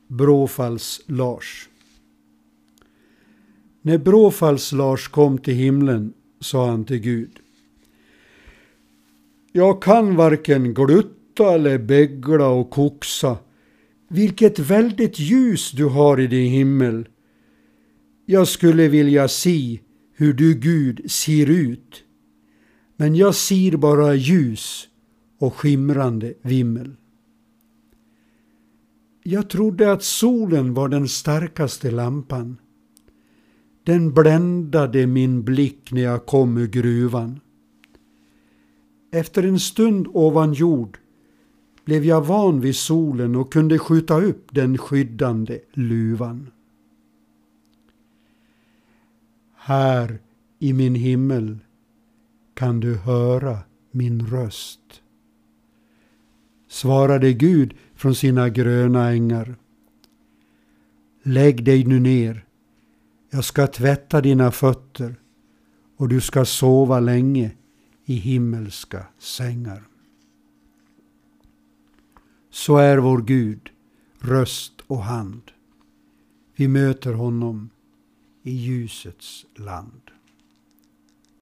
Bråfalls-Lars. När Bråfalls-Lars kom till himlen sa han till Gud: Jag kan varken glutta eller bäggla och koxa. Vilket väldigt ljus du har i din himmel. Jag skulle vilja se hur du, Gud, ser ut. Men jag ser bara ljus och skimrande vimmel. Jag trodde att solen var den starkaste lampan. Den bländade min blick när jag kom ur gruvan. Efter en stund ovan jord blev jag van vid solen och kunde skjuta upp den skyddande luvan. Här i min himmel kan du höra min röst, svarade Gud från sina gröna ängar. Lägg dig nu ner, jag ska tvätta dina fötter och du ska sova länge i himmelska sängar. Så är vår Gud, röst och hand. Vi möter honom i ljusets land.